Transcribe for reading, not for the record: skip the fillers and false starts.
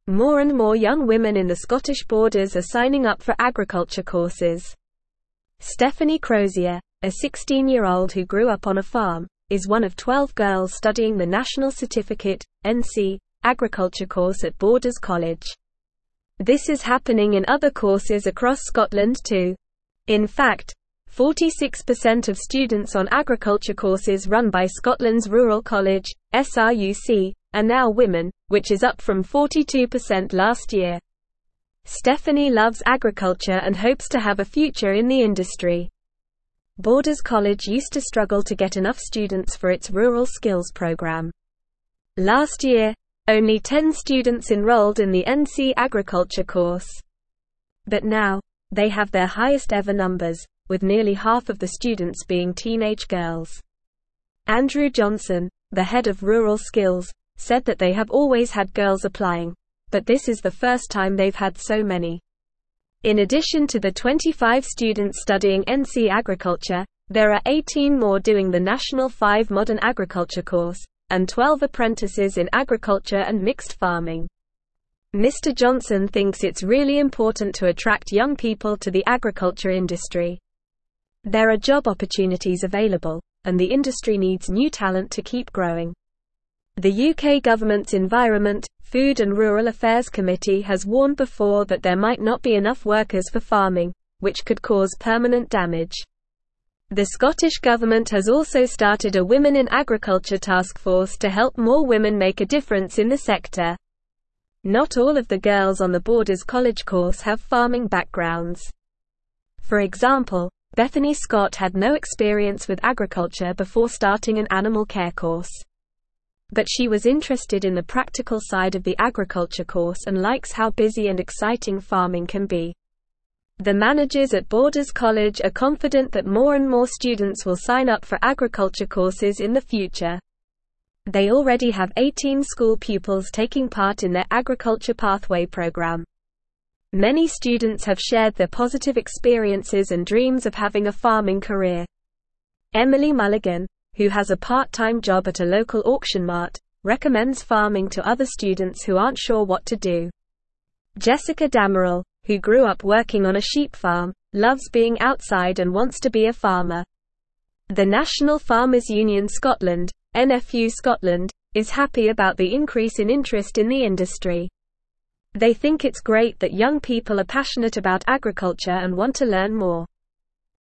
More and more young women in the Scottish Borders are signing up for agriculture courses. Stephanie Crozier, a 16-year-old who grew up on a farm, is one of 12 girls studying the National Certificate, NC, agriculture course at Borders College. This is happening in other courses across Scotland too. In fact, 46% of students on agriculture courses run by Scotland's Rural College, SRUC, are now women, which is up from 42% last year. Stephanie loves agriculture and hopes to have a future in the industry. Borders College used to struggle to get enough students for its Rural Skills program. Last year, only 10 students enrolled in the NC agriculture course. But now, they have their highest ever numbers, with nearly half of the students being teenage girls. Andrew Johnson, the head of Rural Skills, said that they have always had girls applying, but this is the first time they've had so many. In addition to the 25 students studying NC agriculture, there are 18 more doing the National 5 Modern Agriculture course, and 12 apprentices in agriculture and mixed farming. Mr. Johnson thinks it's really important to attract young people to the agriculture industry. There are job opportunities available, and the industry needs new talent to keep growing. The UK government's Environment, Food and Rural Affairs Committee has warned before that there might not be enough workers for farming, which could cause permanent damage. The Scottish Government has also started a Women in Agriculture task force to help more women make a difference in the sector. Not all of the girls on the Borders College course have farming backgrounds. For example, Bethany Scott had no experience with agriculture before starting an animal care course. But she was interested in the practical side of the agriculture course and likes how busy and exciting farming can be. The managers at Borders College are confident that more and more students will sign up for agriculture courses in the future. They already have 18 school pupils taking part in their Agriculture Pathway program. Many students have shared their positive experiences and dreams of having a farming career. Emily Mulligan, who has a part-time job at a local auction mart, recommends farming to other students who aren't sure what to do. Jessica Damerel, who grew up working on a sheep farm, loves being outside and wants to be a farmer. The National Farmers Union Scotland, NFU Scotland, is happy about the increase in interest in the industry. They think it's great that young people are passionate about agriculture and want to learn more.